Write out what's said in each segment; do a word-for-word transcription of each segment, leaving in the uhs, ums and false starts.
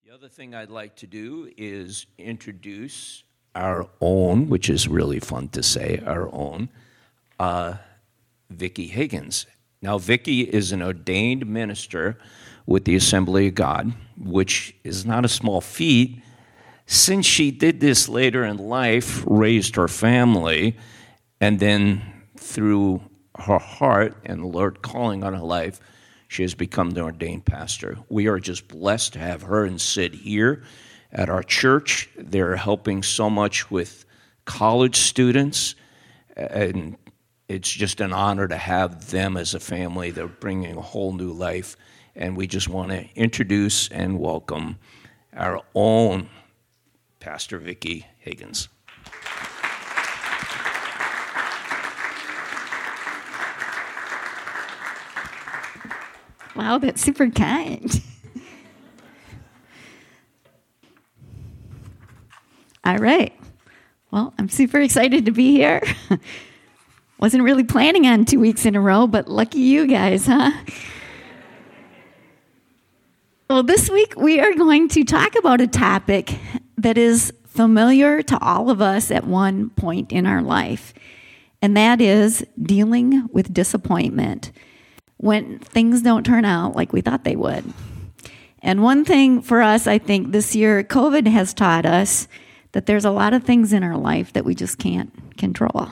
The other thing I'd like to do is introduce our own, which is really fun to say, our own, uh, Vicki Higgins. Now, Vicki is an ordained minister with the Assembly of God, which is not a small feat. Since she did this later in life, raised her family, and then through her heart and the Lord calling on her life, she has become the ordained pastor. We are just blessed to have her and Sid here at our church. They're helping so much with college students, and it's just an honor to have them as a family. They're bringing a whole new life, and we just want to introduce and welcome our own Pastor Vicki Higgins. Wow, that's super kind. All right. Well, I'm super excited to be here. Wasn't really planning on two weeks in a row, but lucky you guys, huh? Well, this week we are going to talk about a topic that is familiar to all of us at one point in our life, and that is dealing with disappointment when things don't turn out like we thought they would. And one thing for us, I think this year, COVID has taught us that there's a lot of things in our life that we just can't control.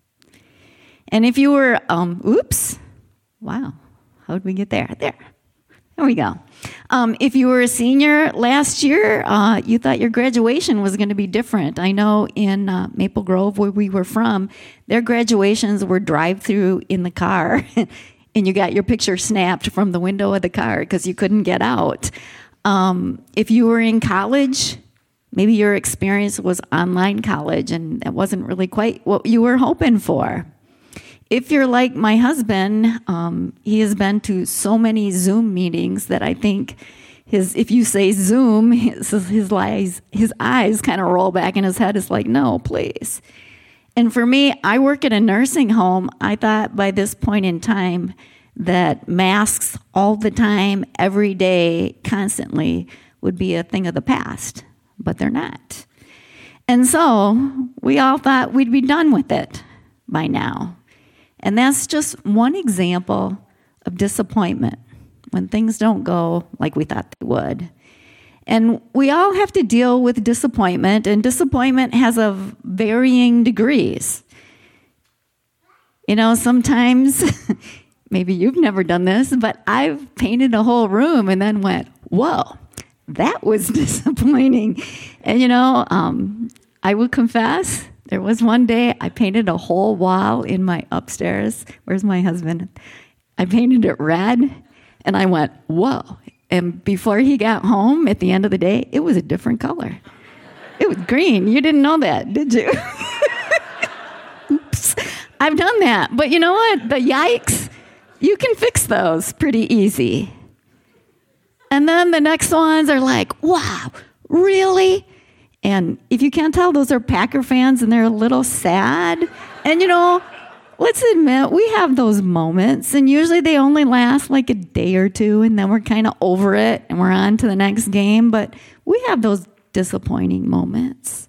And if you were, um, oops, wow, how did we get there? There, there we go. Um, if you were a senior last year, uh, you thought your graduation was going to be different. I know in uh, Maple Grove, where we were from, their graduations were drive-through in the car. And you got your picture snapped from the window of the car because you couldn't get out. Um, if you were in college, maybe your experience was online college and that wasn't really quite what you were hoping for. If you're like my husband, um, he has been to so many Zoom meetings that I think his, if you say Zoom, his, his, eyes, his eyes kind of roll back in his head. It's like, no, please. And for me, I work at a nursing home. I thought by this point in time that masks all the time, every day, constantly would be a thing of the past, but they're not. And so we all thought we'd be done with it by now. And that's just one example of disappointment when things don't go like we thought they would. And we all have to deal with disappointment, and disappointment has of varying degrees. You know, sometimes, maybe you've never done this, but I've painted a whole room and then went, whoa, that was disappointing. And, you know, um, I will confess, there was one day I painted a whole wall in my upstairs. Where's my husband? I painted it red, and I went, whoa. And before he got home, at the end of the day, it was a different color. It was green. You didn't know that, did you? Oops. I've done that. But you know what? The yikes, you can fix those pretty easy. And then the next ones are like, wow, really? And if you can't tell, those are Packer fans, and they're a little sad. And you know, let's admit, we have those moments, and usually they only last like a day or two, and then we're kind of over it, and we're on to the next game, but we have those disappointing moments.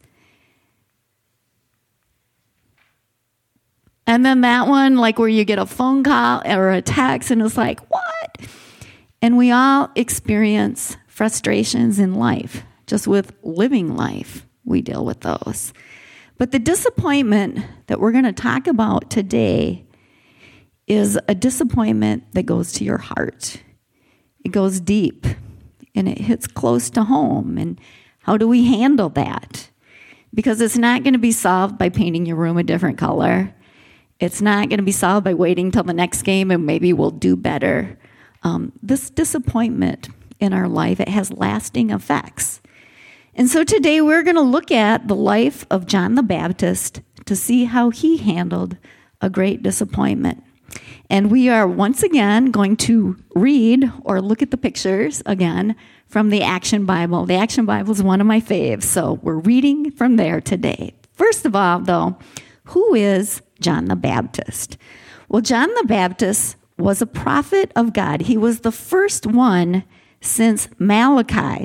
And then that one, like where you get a phone call or a text, and it's like, what? And we all experience frustrations in life, just with living life, we deal with those. But the disappointment that we're going to talk about today is a disappointment that goes to your heart. It goes deep, and it hits close to home. And how do we handle that? Because it's not going to be solved by painting your room a different color. It's not going to be solved by waiting till the next game and maybe we'll do better. Um, this disappointment in our life, it has lasting effects. And so today we're going to look at the life of John the Baptist to see how he handled a great disappointment. And we are once again going to read or look at the pictures again from the Action Bible. The Action Bible is one of my faves, so we're reading from there today. First of all, though, who is John the Baptist? Well, John the Baptist was a prophet of God. He was the first one since Malachi,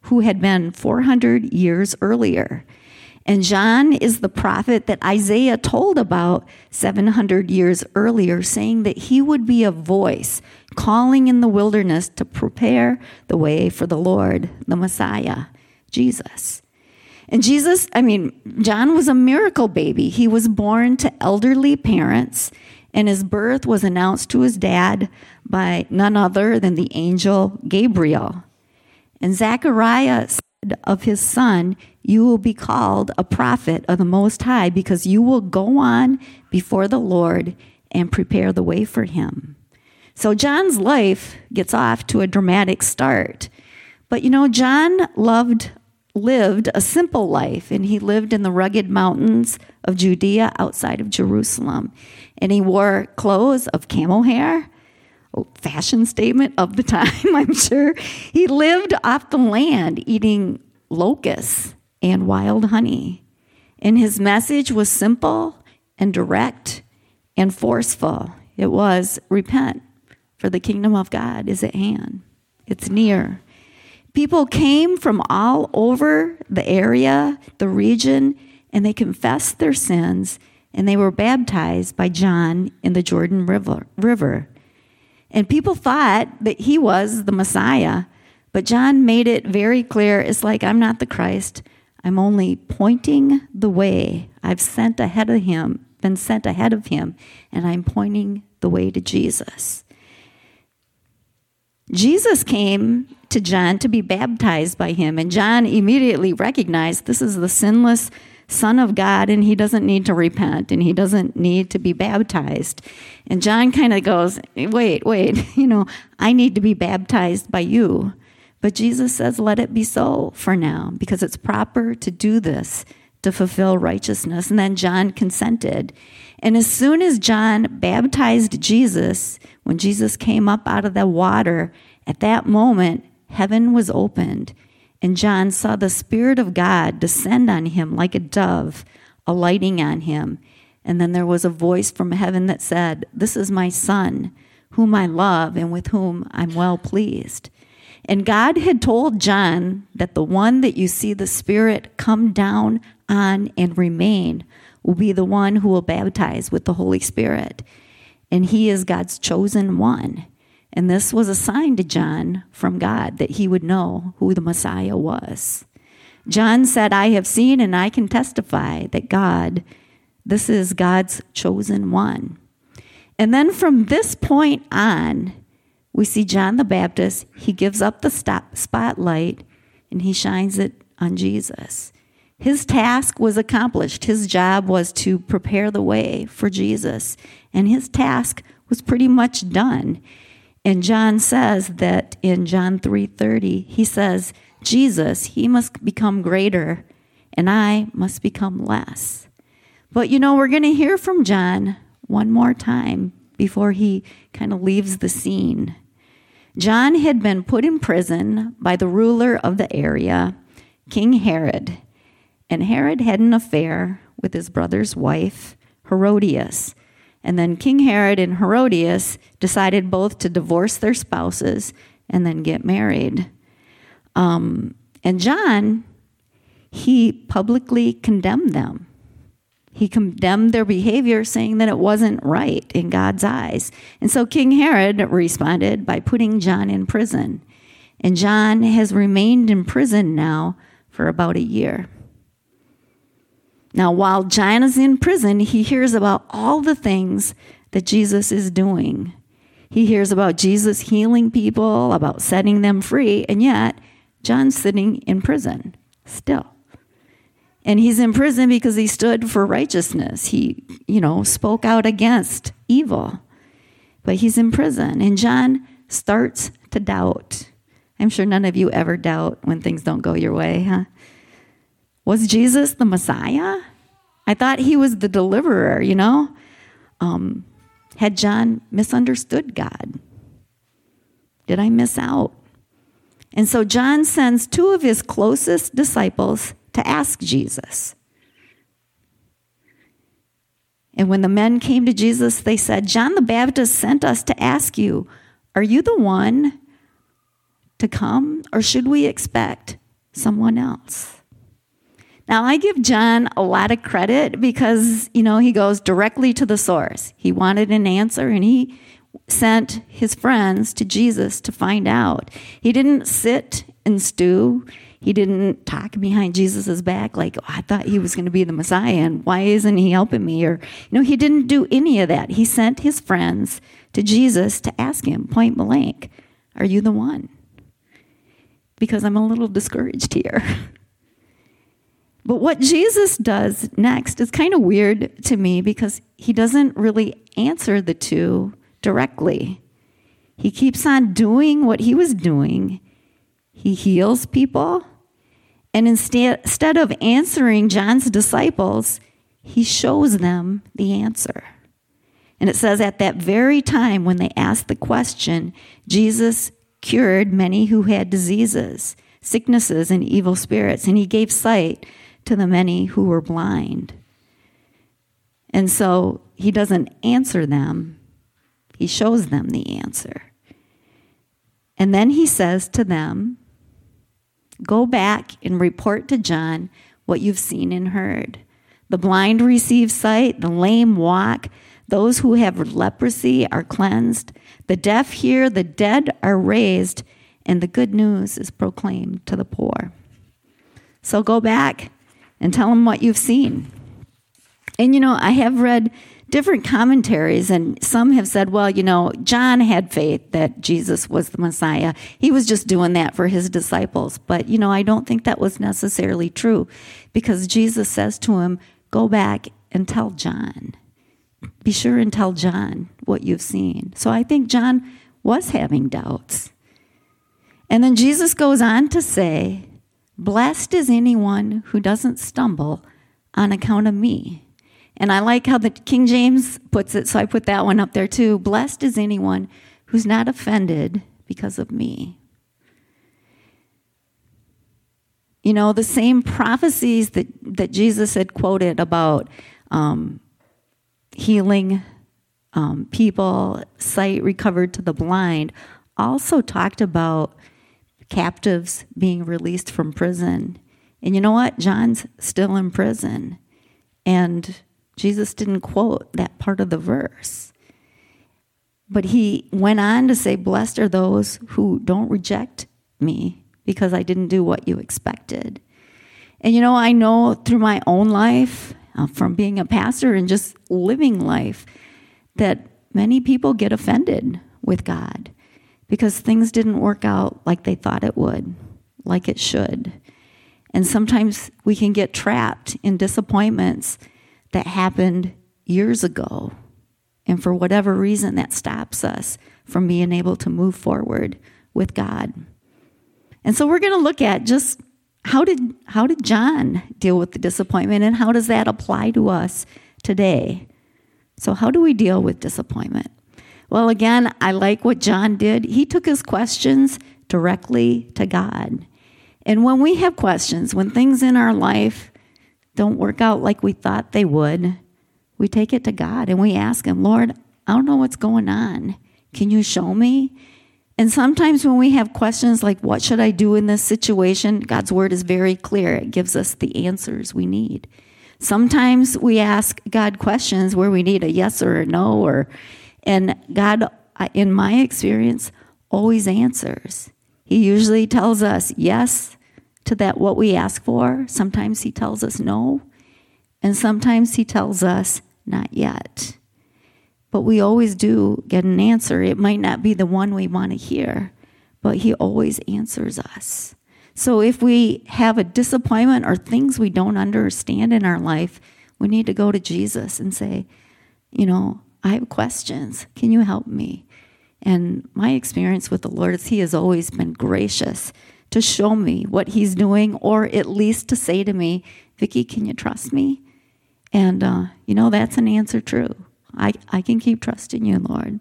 who had been four hundred years earlier. And John is the prophet that Isaiah told about seven hundred years earlier, saying that he would be a voice calling in the wilderness to prepare the way for the Lord, the Messiah, Jesus. And Jesus, I mean, John was a miracle baby. He was born to elderly parents, and his birth was announced to his dad by none other than the angel Gabriel. And Zechariah said of his son, "You will be called a prophet of the Most High, because you will go on before the Lord and prepare the way for him." So John's life gets off to a dramatic start. But you know, John loved lived a simple life, and he lived in the rugged mountains of Judea outside of Jerusalem. And he wore clothes of camel hair, a fashion statement of the time, I'm sure. He lived off the land, eating locusts and wild honey. And his message was simple and direct and forceful. It was, repent, for the kingdom of God is at hand. It's near. People came from all over the area, the region, and they confessed their sins, and they were baptized by John in the Jordan River. river. And people thought that he was the Messiah, but John made it very clear. It's like, I'm not the Christ. I'm only pointing the way. I've sent ahead of him, been sent ahead of him, and I'm pointing the way to Jesus. Jesus came to John to be baptized by him, and John immediately recognized this is the sinless Son of God, and he doesn't need to repent, and he doesn't need to be baptized. And John kind of goes, wait, wait, you know, I need to be baptized by you. But Jesus says, let it be so for now, because it's proper to do this to fulfill righteousness. And then John consented. And as soon as John baptized Jesus, when Jesus came up out of the water, at that moment, heaven was opened. And John saw the Spirit of God descend on him like a dove, alighting on him. And then there was a voice from heaven that said, "This is my Son, whom I love and with whom I'm well pleased." And God had told John that the one that you see the Spirit come down on and remain will be the one who will baptize with the Holy Spirit. And he is God's chosen one. And this was a sign to John from God that he would know who the Messiah was. John said, I have seen and I can testify that God, this is God's chosen one. And then from this point on, we see John the Baptist, he gives up the stop, spotlight and he shines it on Jesus. His task was accomplished. His job was to prepare the way for Jesus. And his task was pretty much done. And John says that in John three thirty, he says, Jesus, he must become greater, and I must become less. But you know, we're going to hear from John one more time before he kind of leaves the scene. John had been put in prison by the ruler of the area, King Herod. And Herod had an affair with his brother's wife, Herodias. And then King Herod and Herodias decided both to divorce their spouses and then get married. Um, and John, he publicly condemned them. He condemned their behavior, saying that it wasn't right in God's eyes. And so King Herod responded by putting John in prison. And John has remained in prison now for about a year. Now, while John is in prison, he hears about all the things that Jesus is doing. He hears about Jesus healing people, about setting them free, and yet John's sitting in prison still. And he's in prison because he stood for righteousness. He, you know, spoke out against evil. But he's in prison, and John starts to doubt. I'm sure none of you ever doubt when things don't go your way, huh? Was Jesus the Messiah? I thought he was the deliverer, you know? Um, had John misunderstood God? Did I miss out? And so John sends two of his closest disciples to ask Jesus. And when the men came to Jesus, they said, John the Baptist sent us to ask you, are you the one to come, or should we expect someone else. Now, I give John a lot of credit because, you know, he goes directly to the source. He wanted an answer, and he sent his friends to Jesus to find out. He didn't sit and stew. He didn't talk behind Jesus' back like, oh, I thought he was going to be the Messiah, and why isn't he helping me? Or, you know, he didn't do any of that. He sent his friends to Jesus to ask him point blank, are you the one? Because I'm a little discouraged here. But what Jesus does next is kind of weird to me because he doesn't really answer the two directly. He keeps on doing what he was doing. He heals people. And instead, instead of answering John's disciples, he shows them the answer. And it says at that very time when they asked the question, Jesus cured many who had diseases, sicknesses, and evil spirits, and he gave sight to the many who were blind. And so he doesn't answer them. He shows them the answer. And then he says to them, go back and report to John what you've seen and heard. The blind receive sight, the lame walk, those who have leprosy are cleansed, the deaf hear, the dead are raised, and the good news is proclaimed to the poor. So go back and tell them what you've seen. And, you know, I have read different commentaries, and some have said, well, you know, John had faith that Jesus was the Messiah. He was just doing that for his disciples. But, you know, I don't think that was necessarily true because Jesus says to him, go back and tell John. Be sure and tell John what you've seen. So I think John was having doubts. And then Jesus goes on to say, blessed is anyone who doesn't stumble on account of me. And I like how the King James puts it, so I put that one up there too. Blessed is anyone who's not offended because of me. You know, the same prophecies that, that Jesus had quoted about um, healing um, people, sight recovered to the blind, also talked about captives being released from prison. And you know what? John's still in prison. And Jesus didn't quote that part of the verse. But he went on to say, blessed are those who don't reject me because I didn't do what you expected. And you know, I know through my own life, uh, from being a pastor and just living life, that many people get offended with God because things didn't work out like they thought it would, like it should. And sometimes we can get trapped in disappointments that happened years ago. And for whatever reason, that stops us from being able to move forward with God. And so we're going to look at just how did how did John deal with the disappointment, and how does that apply to us today? So how do we deal with disappointment? Well, again, I like what John did. He took his questions directly to God. And when we have questions, when things in our life don't work out like we thought they would, we take it to God and we ask him, Lord, I don't know what's going on. Can you show me? And sometimes when we have questions like, what should I do in this situation? God's word is very clear. It gives us the answers we need. Sometimes we ask God questions where we need a yes or a no, or and God, in my experience, always answers. He usually tells us yes to that what we ask for. Sometimes he tells us no, and sometimes he tells us not yet. But we always do get an answer. It might not be the one we want to hear, but he always answers us. So if we have a disappointment or things we don't understand in our life, we need to go to Jesus and say, you know, I have questions. Can you help me? And my experience with the Lord is he has always been gracious to show me what he's doing, or at least to say to me, Vicki, can you trust me? And, uh, you know, that's an answer true. I, I can keep trusting you, Lord.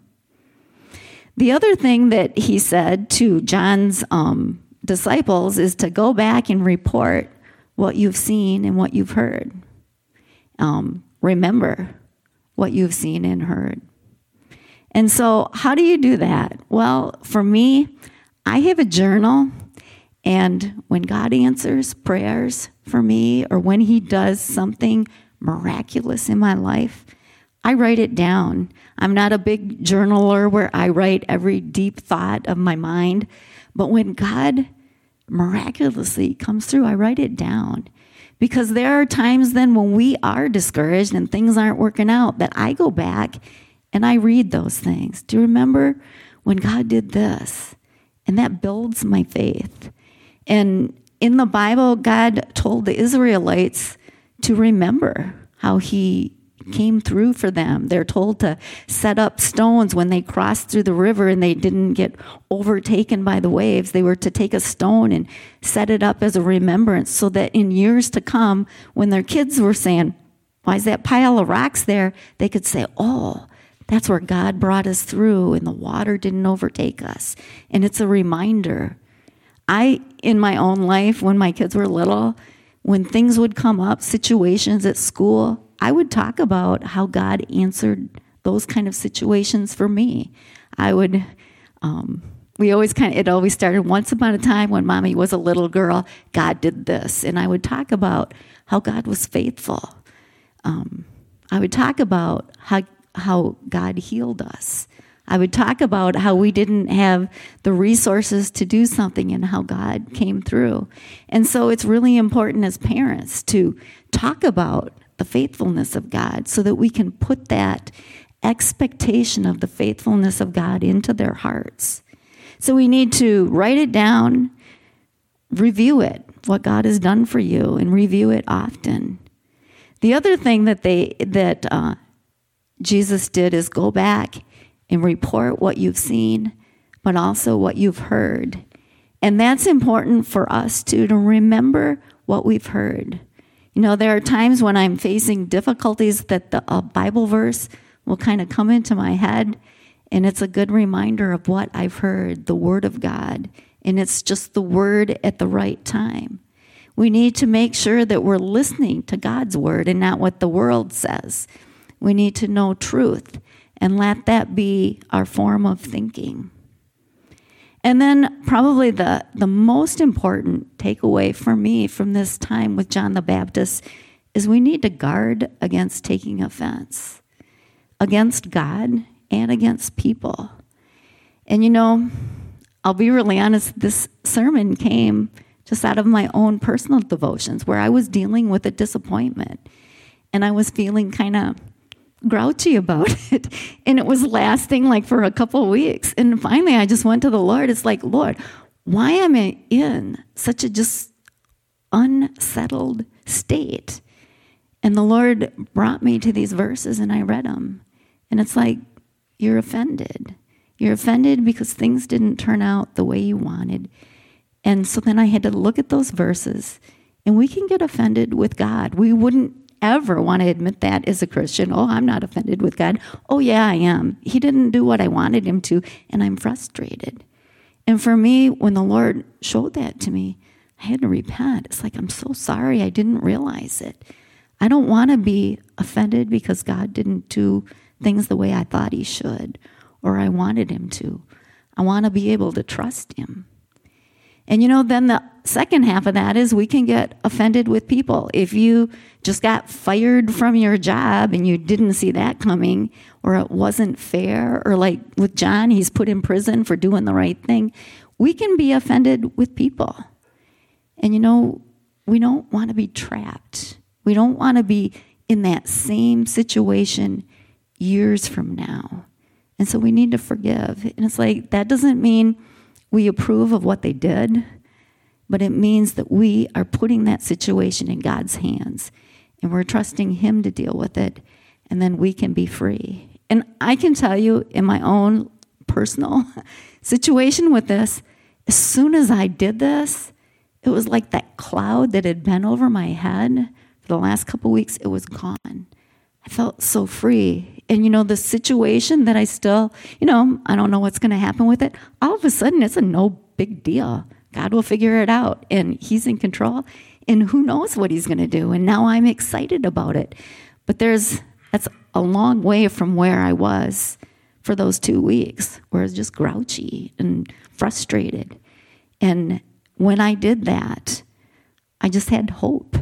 The other thing that he said to John's um, disciples is to go back and report what you've seen and what you've heard. Um, remember what you've seen and heard. And so how do you do that? Well, for me, I have a journal, And when God answers prayers for me, or when he does something miraculous in my life, I write it down. I'm not a big journaler where I write every deep thought of my mind, but when God miraculously comes through, I write it down. Because there are times then when we are discouraged and things aren't working out that I go back and I read those things. Do you remember when God did this? And that builds my faith. And in the Bible, God told the Israelites to remember how he came through for them. They're told to set up stones when they crossed through the river and they didn't get overtaken by the waves. They were to take a stone and set it up as a remembrance so that in years to come, when their kids were saying, why is that pile of rocks there? They could say, oh, that's where God brought us through and the water didn't overtake us. And it's a reminder. I, in my own life, when my kids were little, when things would come up, situations at school, I would talk about how God answered those kind of situations for me. I would, um, we always kind of, it always started once upon a time when mommy was a little girl, God did this. And I would talk about how God was faithful. Um, I would talk about how, how God healed us. I would talk about how we didn't have the resources to do something and how God came through. And so it's really important as parents to talk about the faithfulness of God so that we can put that expectation of the faithfulness of God into their hearts. So we need to write it down, review it, what God has done for you, and review it often. The other thing that they that uh, Jesus did is go back and report what you've seen, but also what you've heard. And that's important for us too, to remember what we've heard. You know, there are times when I'm facing difficulties that the a Bible verse will kind of come into my head, and it's a good reminder of what I've heard, the Word of God, and it's just the Word at the right time. We need to make sure that we're listening to God's Word and not what the world says. We need to know truth and let that be our form of thinking. And then probably the, the most important takeaway for me from this time with John the Baptist is we need to guard against taking offense, against God and against people. And you know, I'll be really honest, this sermon came just out of my own personal devotions where I was dealing with a disappointment and I was feeling kind of grouchy about it, and it was lasting like for a couple of weeks. And finally I just went to the Lord. It's like, Lord, why am I in such a just unsettled state? And the Lord brought me to these verses and I read them, and it's like, you're offended. You're offended because things didn't turn out the way you wanted. And so then I had to look at those verses, and we can get offended with God. We wouldn't ever want to admit that as a Christian. Oh, I'm not offended with God. Oh, yeah, I am. He didn't do what I wanted him to, and I'm frustrated. And for me, when the Lord showed that to me, I had to repent. It's like, I'm so sorry. I didn't realize it. I don't want to be offended because God didn't do things the way I thought he should or I wanted him to. I want to be able to trust him. And you know, then the second half of that is we can get offended with people. If you just got fired from your job and you didn't see that coming, or it wasn't fair, or like with John, he's put in prison for doing the right thing, we can be offended with people. And you know, we don't want to be trapped. We don't want to be in that same situation years from now. And so we need to forgive. And it's like, that doesn't mean we approve of what they did, but it means that we are putting that situation in God's hands and we're trusting him to deal with it, and then we can be free. And I can tell you in my own personal situation with this, as soon as I did this, it was like that cloud that had been over my head for the last couple of weeks, it was gone. I felt so free. And, you know, the situation that I still, you know, I don't know what's going to happen with it. All of a sudden, it's a no big deal. God will figure it out, and he's in control, and who knows what he's going to do. And now I'm excited about it. But there's, that's a long way from where I was for those two weeks, where I was just grouchy and frustrated. And when I did that, I just had hope.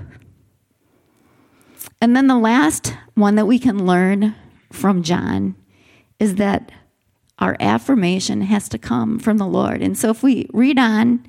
And then the last one that we can learn from John is that our affirmation has to come from the Lord. And so if we read on,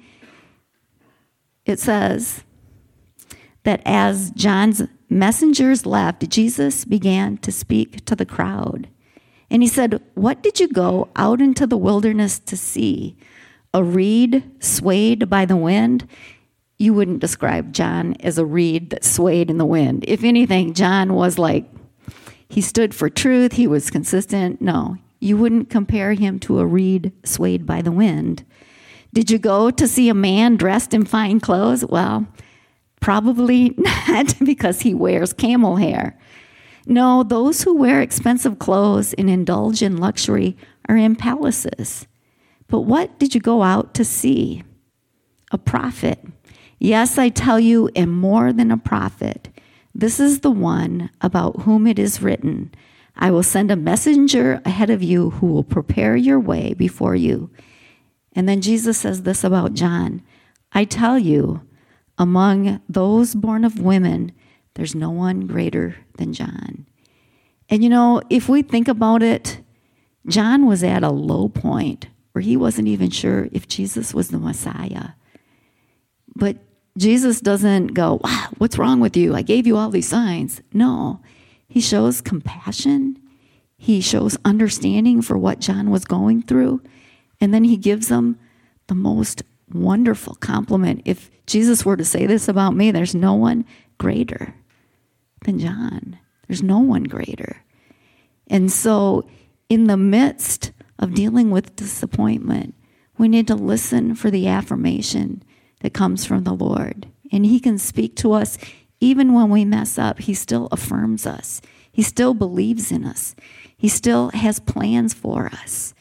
it says that as John's messengers left, Jesus began to speak to the crowd. And he said, "What did you go out into the wilderness to see? A reed swayed by the wind?" You wouldn't describe John as a reed that swayed in the wind. If anything, John was like, he stood for truth. He was consistent. No, you wouldn't compare him to a reed swayed by the wind. Did you go to see a man dressed in fine clothes? Well, probably not, because he wears camel hair. No, those who wear expensive clothes and indulge in luxury are in palaces. But what did you go out to see? A prophet. Yes, I tell you, and more than a prophet. This is the one about whom it is written, I will send a messenger ahead of you who will prepare your way before you. And then Jesus says this about John. I tell you, among those born of women, there's no one greater than John. And you know, if we think about it, John was at a low point where he wasn't even sure if Jesus was the Messiah. But Jesus doesn't go, wow, what's wrong with you? I gave you all these signs. No, he shows compassion. He shows understanding for what John was going through. And then he gives him the most wonderful compliment. If Jesus were to say this about me, there's no one greater than John. There's no one greater. And so in the midst of dealing with disappointment, we need to listen for the affirmation that comes from the Lord. And he can speak to us even when we mess up. He still affirms us. He still believes in us. He still has plans for us.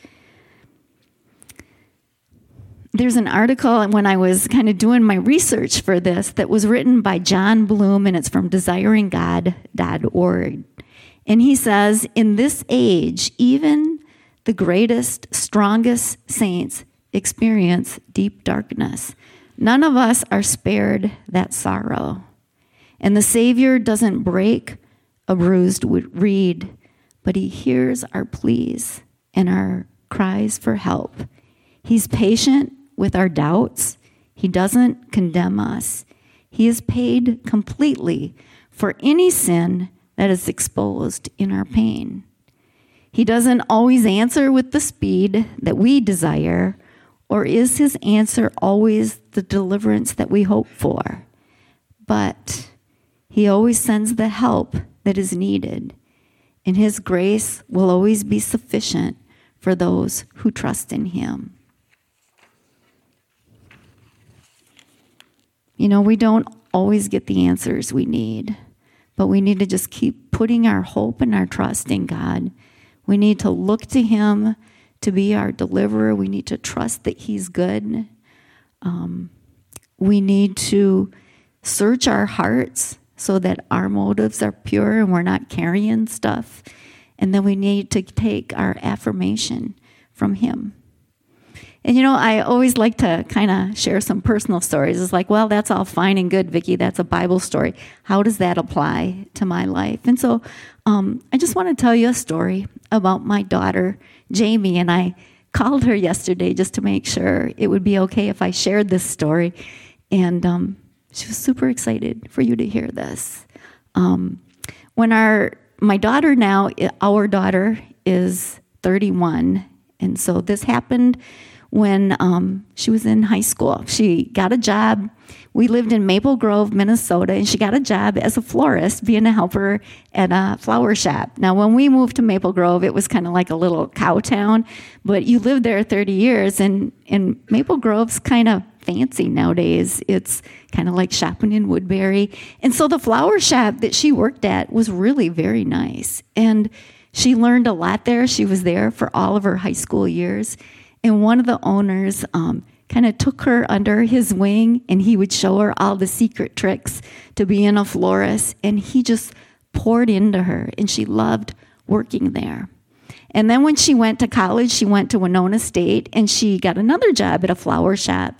There's an article when I was kind of doing my research for this that was written by John Bloom, and it's from desiring god dot org. And he says, in this age, even the greatest, strongest saints experience deep darkness. None of us are spared that sorrow. And the Savior doesn't break a bruised reed, but he hears our pleas and our cries for help. He's patient with our doubts. He doesn't condemn us. He is paid completely for any sin that is exposed in our pain. He doesn't always answer with the speed that we desire, or is his answer always the deliverance that we hope for? But he always sends the help that is needed, and his grace will always be sufficient for those who trust in him. You know, we don't always get the answers we need, but we need to just keep putting our hope and our trust in God. We need to look to him to be our deliverer. We need to trust that he's good. Um, we need to search our hearts so that our motives are pure and we're not carrying stuff. And then we need to take our affirmation from him. And you know, I always like to kind of share some personal stories. It's like, well, that's all fine and good, Vicki. That's a Bible story. How does that apply to my life? And so um, I just want to tell you a story about my daughter, Jamie. And I called her yesterday just to make sure it would be okay if I shared this story. And um, she was super excited for you to hear this. Um, when our, my daughter now, our daughter is thirty-one. And so this happened when um, she was in high school. She got a job. We lived in Maple Grove, Minnesota, and she got a job as a florist, being a helper at a flower shop. Now, when we moved to Maple Grove, it was kind of like a little cow town, but you lived there thirty years, and, and Maple Grove's kind of fancy nowadays. It's kind of like shopping in Woodbury. And so the flower shop that she worked at was really very nice. And she learned a lot there. She was there for all of her high school years. And one of the owners um, kind of took her under his wing, and he would show her all the secret tricks to being a florist. And he just poured into her, and she loved working there. And then when she went to college, she went to Winona State, and she got another job at a flower shop.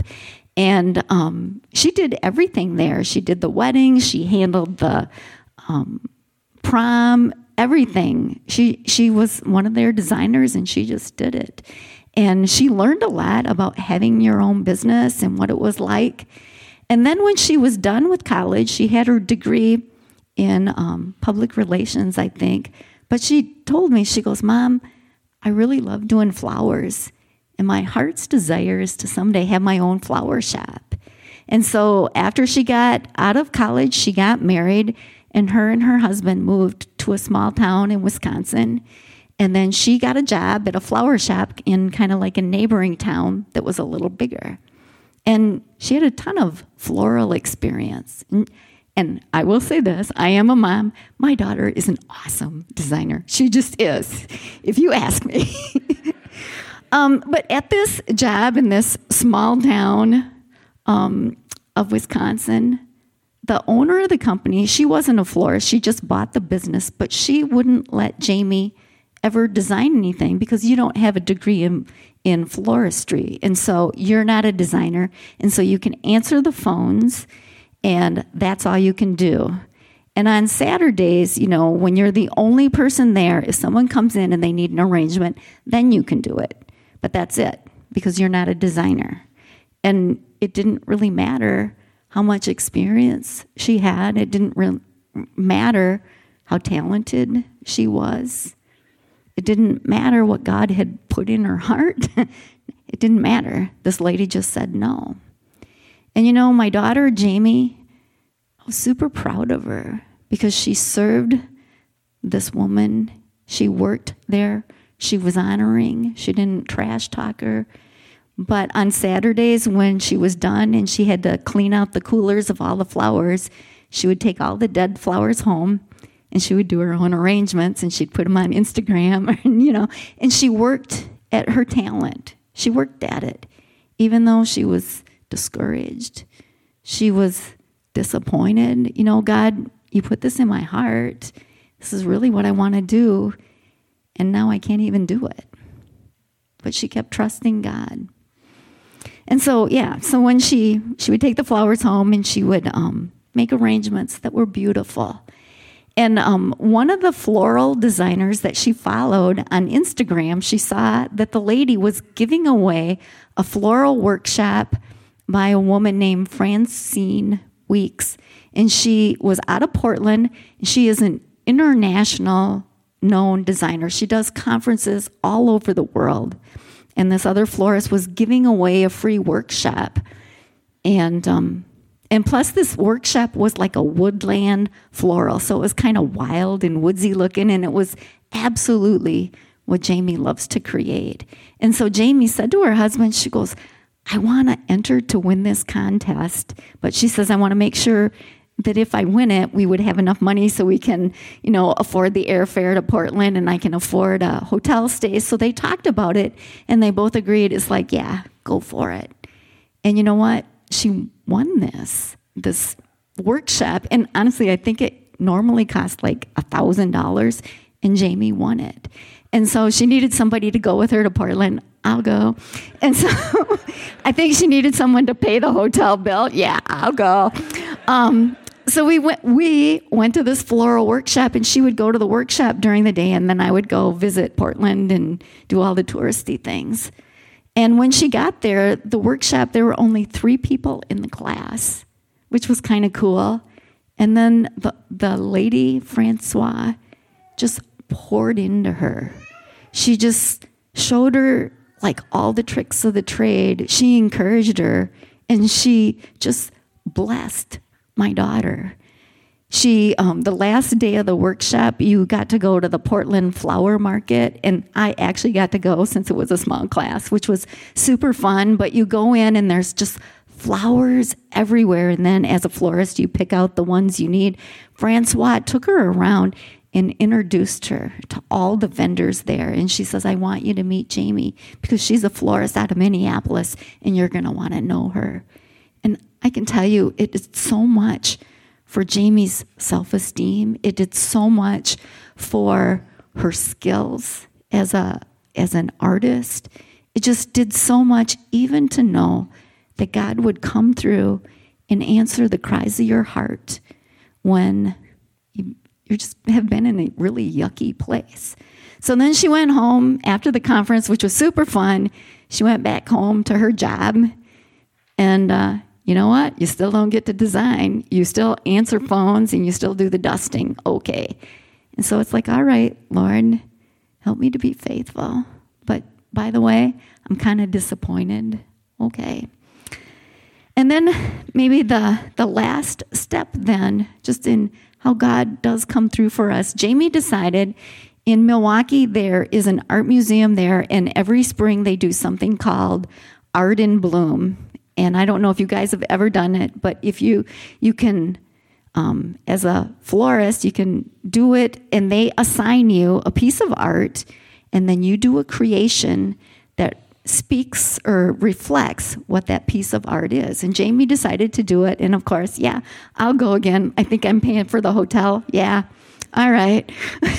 And um, she did everything there. She did the wedding. She handled the um, prom, everything. She she was one of their designers, and she just did it. And she learned a lot about having your own business and what it was like. And then when she was done with college, she had her degree in um, public relations, I think. But she told me, she goes, Mom, I really love doing flowers. And my heart's desire is to someday have my own flower shop. And so after she got out of college, she got married, and her and her husband moved to a small town in Wisconsin. And then she got a job at a flower shop in kind of like a neighboring town that was a little bigger. And she had a ton of floral experience. And, and I will say this, I am a mom. My daughter is an awesome designer. She just is, if you ask me. um, but at this job in this small town um, of Wisconsin, the owner of the company, she wasn't a florist. She just bought the business, but she wouldn't let Jamie ever design anything because you don't have a degree in, in floristry. And so you're not a designer. And so you can answer the phones, and that's all you can do. And on Saturdays, you know, when you're the only person there, if someone comes in and they need an arrangement, then you can do it. But that's it, because you're not a designer. And it didn't really matter how much experience she had. It didn't really matter how talented she was. It didn't matter what God had put in her heart. It didn't matter. This lady just said no. And you know, my daughter, Jamie, I was super proud of her because she served this woman. She worked there. She was honoring. She didn't trash talk her. But on Saturdays when she was done and she had to clean out the coolers of all the flowers, she would take all the dead flowers home, and she would do her own arrangements, and she'd put them on Instagram, and, you know, and she worked at her talent. She worked at it. Even though she was discouraged, she was disappointed. You know, God, you put this in my heart. This is really what I want to do, and now I can't even do it. But she kept trusting God. And so, yeah, so when she, she would take the flowers home, and she would um, make arrangements that were beautiful. And um, one of the floral designers that she followed on Instagram, she saw that the lady was giving away a floral workshop by a woman named Francine Weeks. And she was out of Portland. She is an international known designer. She does conferences all over the world. And this other florist was giving away a free workshop. And um, and plus this workshop was like a woodland floral. So it was kind of wild and woodsy looking. And it was absolutely what Jamie loves to create. And so Jamie said to her husband, she goes, I want to enter to win this contest. But she says, I want to make sure that if I win it, we would have enough money so we can, you know, afford the airfare to Portland, and I can afford a hotel stay. So they talked about it, and they both agreed. It's like, yeah, go for it. And you know what? She won this, this workshop. And honestly, I think it normally cost like one thousand dollars, and Jamie won it. And so she needed somebody to go with her to Portland. I'll go. And so I think she needed someone to pay the hotel bill. Yeah, I'll go. Um, so we went, we went to this floral workshop, and she would go to the workshop during the day, and then I would go visit Portland and do all the touristy things. And when she got there, the workshop, there were only three people in the class, which was kind of cool. And then the, the lady, Francois, just poured into her. She just showed her like all the tricks of the trade. She encouraged her, and she just blessed my daughter. She, um, the last day of the workshop, you got to go to the Portland Flower Market, and I actually got to go since it was a small class, which was super fun. But you go in, and there's just flowers everywhere, and then as a florist, you pick out the ones you need. Francois took her around and introduced her to all the vendors there, and she says, I want you to meet Jamie, because she's a florist out of Minneapolis, and you're going to want to know her. And I can tell you, it did so much for Jamie's self-esteem. It did so much for her skills as a as an artist. It just did so much, even to know that God would come through and answer the cries of your heart when you, you just have been in a really yucky place. So then she went home after the conference, which was super fun. She went back home to her job. And uh, you know what? You still don't get to design. You still answer phones and you still do the dusting. Okay. And so it's like, all right, Lord, help me to be faithful. But by the way, I'm kind of disappointed. Okay. And then maybe the, the last step then, just in how God does come through for us. Jamie decided in Milwaukee there is an art museum there, and every spring they do something called Art in Bloom. And I don't know if you guys have ever done it, but if you you can, um, as a florist, you can do it, and they assign you a piece of art, and then you do a creation that speaks or reflects what that piece of art is. And Jamie decided to do it. And of course, yeah, I'll go again. I think I'm paying for the hotel. Yeah. All right.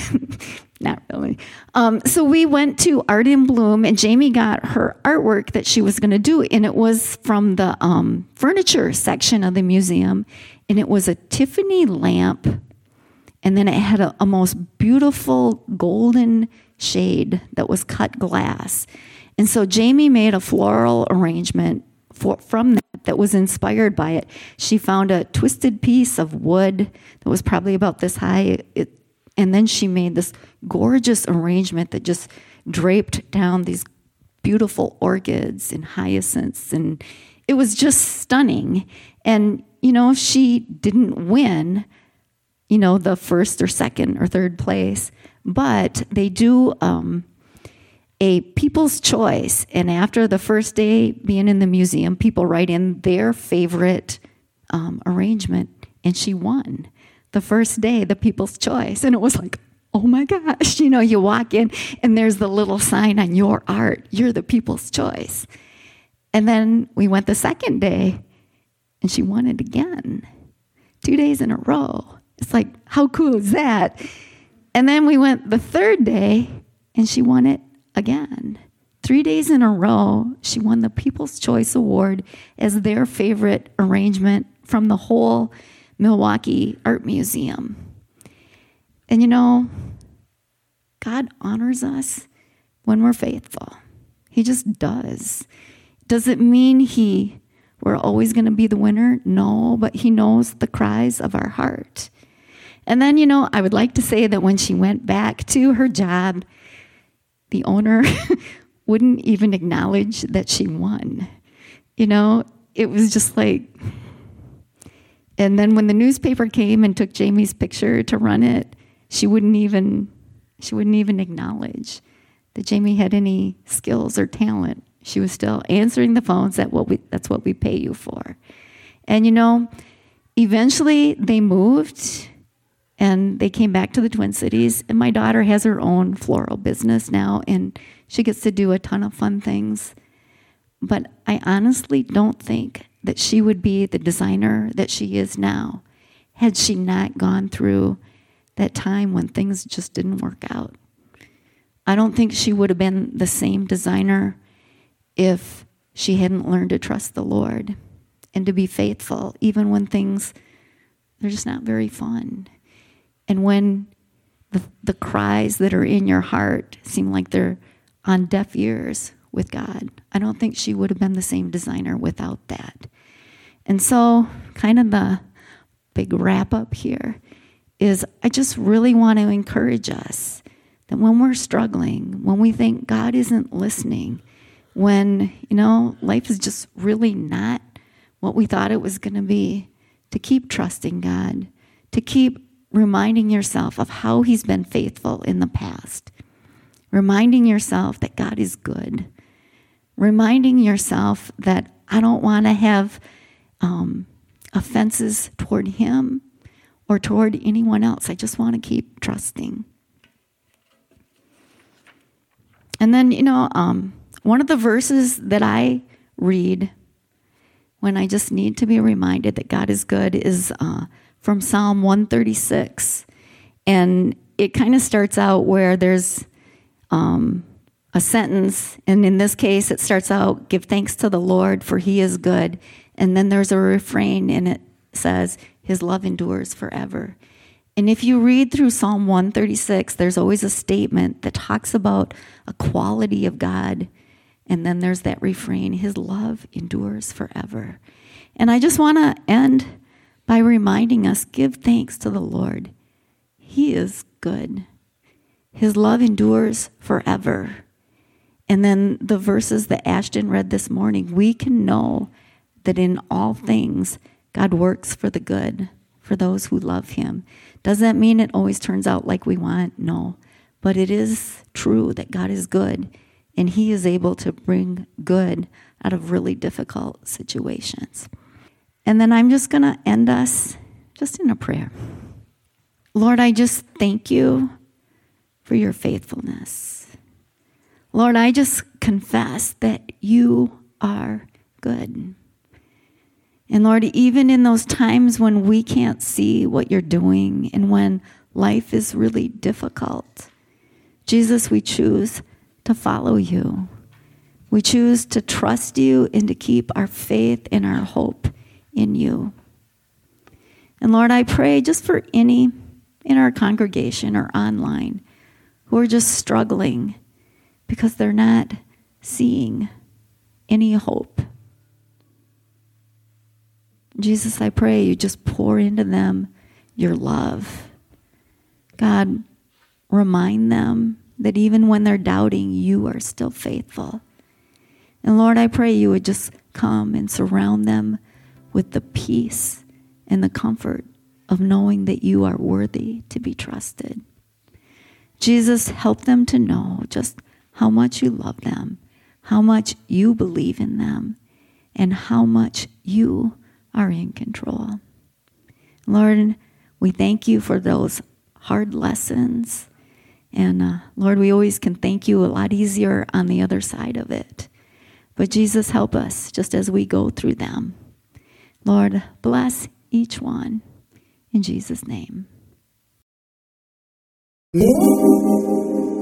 Not really. Um, so we went to Art in Bloom, and Jamie got her artwork that she was going to do. And it was from the um, furniture section of the museum. And it was a Tiffany lamp. And then it had a, a most beautiful golden shade that was cut glass. And so Jamie made a floral arrangement for, from that that was inspired by it. She found a twisted piece of wood that was probably about this high. It, and then she made this gorgeous arrangement that just draped down these beautiful orchids and hyacinths. And it was just stunning. And, you know, she didn't win, you know, the first or second or third place. But they do... Um, a people's choice. And after the first day being in the museum, people write in their favorite um, arrangement, and she won the first day, the people's choice. And it was like, oh my gosh, you know, you walk in and there's the little sign on your art, you're the people's choice. And then we went the second day, and she won it again, two days in a row. It's like, how cool is that? And then we went the third day, and she won it again. Three days in a row, she won the People's Choice Award as their favorite arrangement from the whole Milwaukee Art Museum. And you know, God honors us when we're faithful. He just does. Does it mean he we're always going to be the winner? No, but he knows the cries of our heart. And then, you know, I would like to say that when she went back to her job, the owner wouldn't even acknowledge that she won. You know, it was just like, and then when the newspaper came and took Jamie's picture to run it, she wouldn't even, she wouldn't even acknowledge that Jamie had any skills or talent. She was still answering the phones. That what we, that's what we pay you for. And you know, eventually they moved, and they came back to the Twin Cities, and my daughter has her own floral business now, and she gets to do a ton of fun things. But I honestly don't think that she would be the designer that she is now had she not gone through that time when things just didn't work out. I don't think she would have been the same designer if she hadn't learned to trust the Lord and to be faithful, even when things, they're just not very fun. And when the, the cries that are in your heart seem like they're on deaf ears with God, I don't think she would have been the same designer without that. And so kind of the big wrap up here is I just really want to encourage us that when we're struggling, when we think God isn't listening, when, you know, life is just really not what we thought it was going to be, to keep trusting God, to keep reminding yourself of how he's been faithful in the past, reminding yourself that God is good, reminding yourself that I don't want to have um, offenses toward him or toward anyone else. I just want to keep trusting. And then, you know, um, one of the verses that I read when I just need to be reminded that God is good is uh, from Psalm one thirty-six. And it kind of starts out where there's um, a sentence, and in this case, it starts out, give thanks to the Lord, for he is good. And then there's a refrain, and it says, his love endures forever. And if you read through Psalm one thirty-six, there's always a statement that talks about a quality of God. And then there's that refrain, his love endures forever. And I just want to end by reminding us, give thanks to the Lord. He is good. His love endures forever. And then the verses that Ashton read this morning, we can know that in all things, God works for the good, for those who love him. Does that mean it always turns out like we want? No. But it is true that God is good, and he is able to bring good out of really difficult situations. And then I'm just going to end us just in a prayer. Lord, I just thank you for your faithfulness. Lord, I just confess that you are good. And Lord, even in those times when we can't see what you're doing and when life is really difficult, Jesus, we choose to follow you. We choose to trust you and to keep our faith and our hope in you. And Lord, I pray just for any in our congregation or online who are just struggling because they're not seeing any hope. Jesus, I pray you just pour into them your love. God, remind them that even when they're doubting, you are still faithful. And Lord, I pray you would just come and surround them with the peace and the comfort of knowing that you are worthy to be trusted. Jesus, help them to know just how much you love them, how much you believe in them, and how much you are in control. Lord, we thank you for those hard lessons. And uh, Lord, we always can thank you a lot easier on the other side of it. But Jesus, help us just as we go through them. Lord, bless each one in Jesus' name.